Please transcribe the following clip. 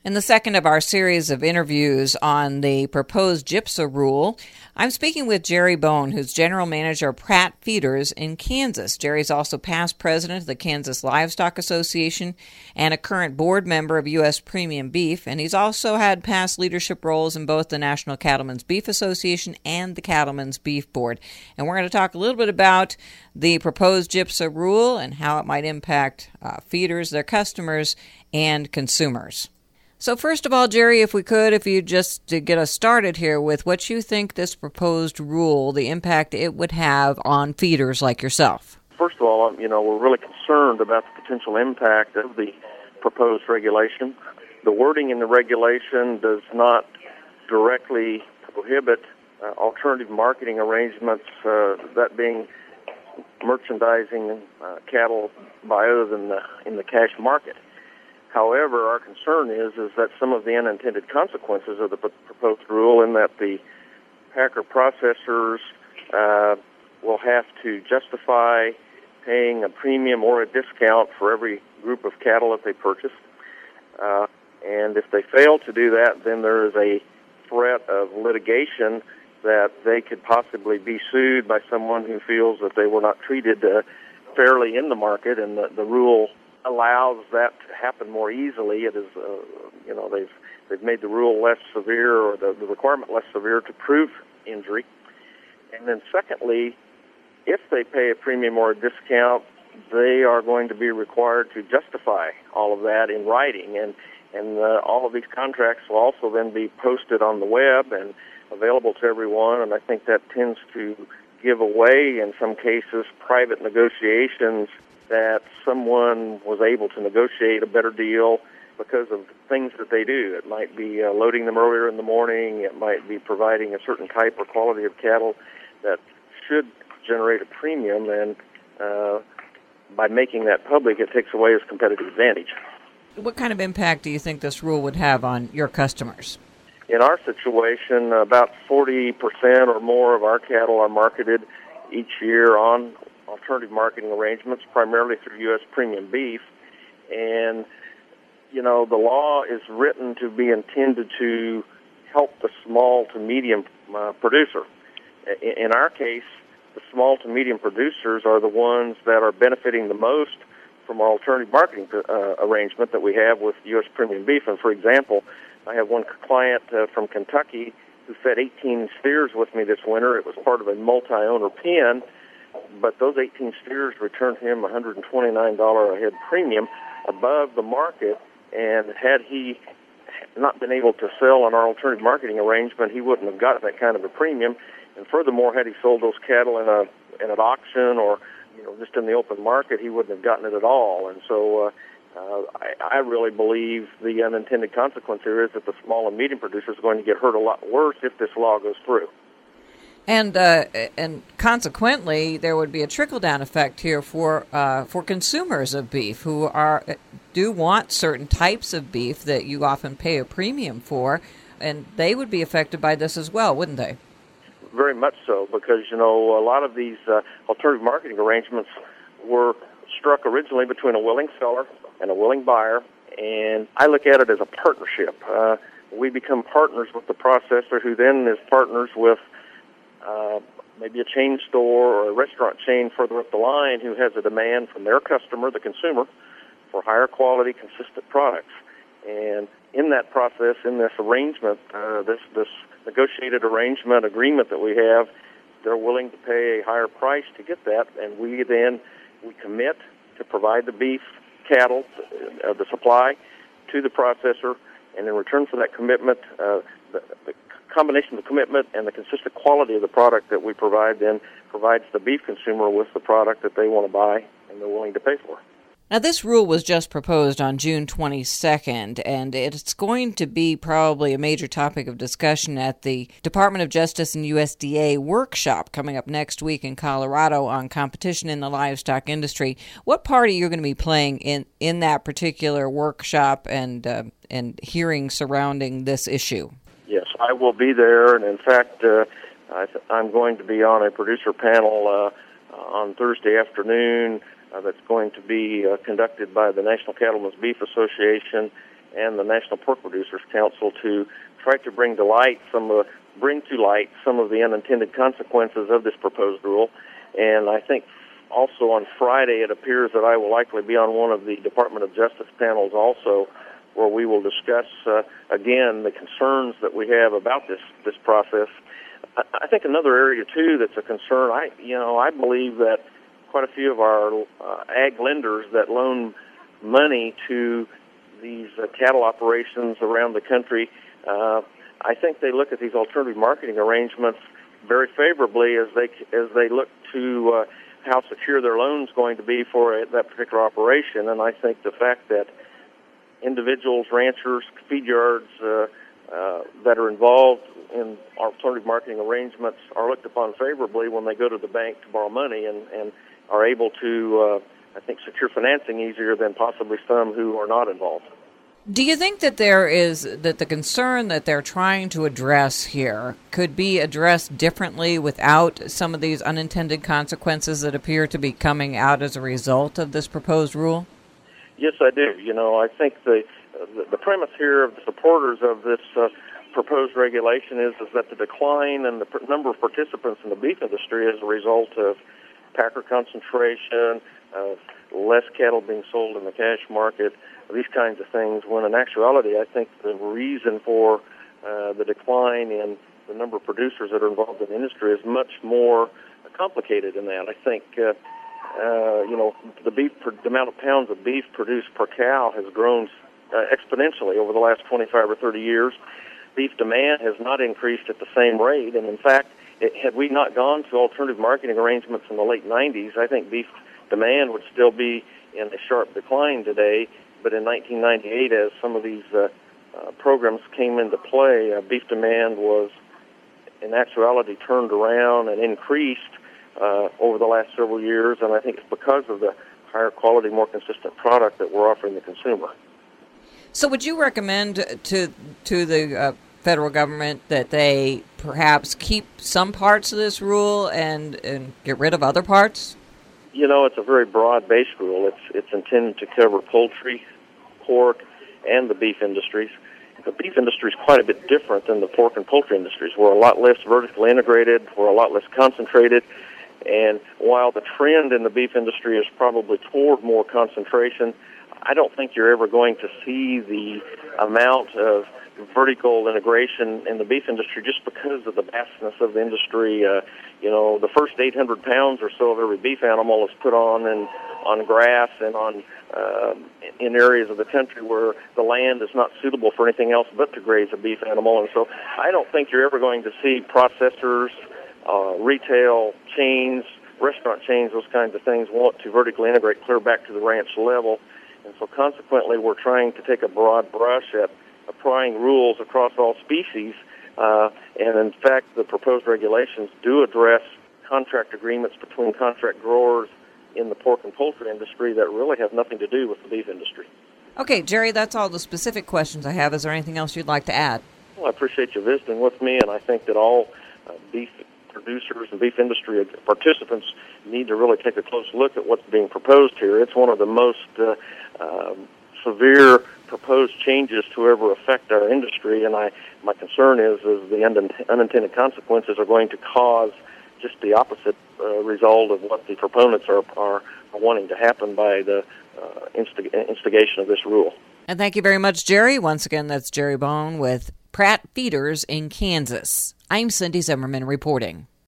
In the second of our series of interviews on the proposed GIPSA rule, I'm speaking with Jerry Bone, who's General Manager of Pratt Feeders in Kansas. Jerry's also past president of the Kansas Livestock Association and a current board member of U.S. Premium Beef, and he's also had past leadership roles in both the National Cattlemen's Beef Association and the Cattlemen's Beef Board. And we're going to talk a little bit about the proposed GIPSA rule and how it might impact feeders, their customers, and consumers. So first of all, Jerry, if you just to get us started here with what you think this proposed rule, the impact it would have on feeders like yourself. First of all, we're really concerned about the potential impact of the proposed regulation. The wording in the regulation does not directly prohibit alternative marketing arrangements, that being merchandising cattle by other than in the cash market. However, our concern is that some of the unintended consequences of the proposed rule, in that the packer processors will have to justify paying a premium or a discount for every group of cattle that they purchase. And if they fail to do that, then there is a threat of litigation that they could possibly be sued by someone who feels that they were not treated fairly in the market, and the rule allows that to happen more easily. It is, they've made the rule less severe, or the requirement less severe to prove injury. And then secondly, if they pay a premium or a discount, they are going to be required to justify all of that in writing, and all of these contracts will also then be posted on the web and available to everyone, and I think that tends to give away, in some cases, private negotiations that someone was able to negotiate a better deal because of things that they do. It might be loading them earlier in the morning. It might be providing a certain type or quality of cattle that should generate a premium, and by making that public, it takes away its competitive advantage. What kind of impact do you think this rule would have on your customers? In our situation, about 40% or more of our cattle are marketed each year on alternative marketing arrangements, primarily through U.S. Premium Beef. And, the law is written to be intended to help the small to medium producer. In our case, the small to medium producers are the ones that are benefiting the most from our alternative marketing arrangement that we have with U.S. Premium Beef. And, for example, I have one client from Kentucky who fed 18 steers with me this winter. It was part of a multi-owner pen, but those 18 steers returned him $129 a head premium above the market, and had he not been able to sell on our alternative marketing arrangement, he wouldn't have gotten that kind of a premium. And furthermore, had he sold those cattle in an auction or just in the open market, he wouldn't have gotten it at all. And so I really believe the unintended consequence here is that the small and medium producers are going to get hurt a lot worse if this law goes through. And consequently, there would be a trickle-down effect here for consumers of beef who do want certain types of beef that you often pay a premium for, and they would be affected by this as well, wouldn't they? Very much so, because, a lot of these alternative marketing arrangements were struck originally between a willing seller and a willing buyer, and I look at it as a partnership. We become partners with the processor, who then is partners with maybe a chain store or a restaurant chain further up the line who has a demand from their customer, the consumer, for higher quality, consistent products. And in that process, in this arrangement, this negotiated arrangement agreement that we have, they're willing to pay a higher price to get that, and we commit to provide the beef cattle, the supply, to the processor, and in return for that commitment, the combination of the commitment and the consistent quality of the product that we provide then provides the beef consumer with the product that they want to buy and they're willing to pay for. Now, this rule was just proposed on June 22nd, and it's going to be probably a major topic of discussion at the Department of Justice and USDA workshop coming up next week in Colorado on competition in the livestock industry. What part are you going to be playing in that particular workshop and hearing surrounding this issue? Yes, I will be there, and in fact, I'm going to be on a producer panel on Thursday afternoon that's going to be conducted by the National Cattlemen's Beef Association and the National Pork Producers Council to try to bring to light some of the unintended consequences of this proposed rule. And I think also on Friday it appears that I will likely be on one of the Department of Justice panels also, where we will discuss again the concerns that we have about this process. I think another area too that's a concern. I believe that quite a few of our ag lenders that loan money to these cattle operations around the country, I think they look at these alternative marketing arrangements very favorably as they look to how secure their loan's going to be for that particular operation. And I think the fact that individuals, ranchers, feed yards that are involved in alternative marketing arrangements are looked upon favorably when they go to the bank to borrow money and are able to, I think, secure financing easier than possibly some who are not involved. Do you think that the concern that they're trying to address here could be addressed differently without some of these unintended consequences that appear to be coming out as a result of this proposed rule? Yes, I do. I think the premise here of the supporters of this proposed regulation is that the decline in the number of participants in the beef industry is a result of packer concentration, of less cattle being sold in the cash market, these kinds of things, when in actuality I think the reason for the decline in the number of producers that are involved in the industry is much more complicated than that. I think the amount of pounds of beef produced per cow has grown exponentially over the last 25 or 30 years. Beef demand has not increased at the same rate, and in fact, had we not gone to alternative marketing arrangements in the late 90s, I think beef demand would still be in a sharp decline today. But in 1998, as some of these programs came into play, beef demand was, in actuality, turned around and increased over the last several years, and I think it's because of the higher quality, more consistent product that we're offering the consumer. So would you recommend to the federal government that they perhaps keep some parts of this rule and get rid of other parts? It's a very broad-based rule. It's intended to cover poultry, pork, and the beef industries. The beef industry is quite a bit different than the pork and poultry industries. We're a lot less vertically integrated. We're a lot less concentrated. And while the trend in the beef industry is probably toward more concentration, I don't think you're ever going to see the amount of vertical integration in the beef industry just because of the vastness of the industry. The first 800 pounds or so of every beef animal is put on grass and on in areas of the country where the land is not suitable for anything else but to graze a beef animal. And so I don't think you're ever going to see processors, retail chains, restaurant chains, those kinds of things want to vertically integrate clear back to the ranch level. And so consequently, we're trying to take a broad brush at applying rules across all species. And in fact, the proposed regulations do address contract agreements between contract growers in the pork and poultry industry that really have nothing to do with the beef industry. Okay, Jerry, that's all the specific questions I have. Is there anything else you'd like to add? Well, I appreciate you visiting with me, and I think that all beef producers and beef industry participants need to really take a close look at what's being proposed here. It's one of the most severe proposed changes to ever affect our industry, and my concern is the unintended consequences are going to cause just the opposite result of what the proponents are wanting to happen by the instigation of this rule. And thank you very much, Jerry. Once again, that's Jerry Bone with Pratt Feeders in Kansas. I'm Cindy Zimmerman reporting.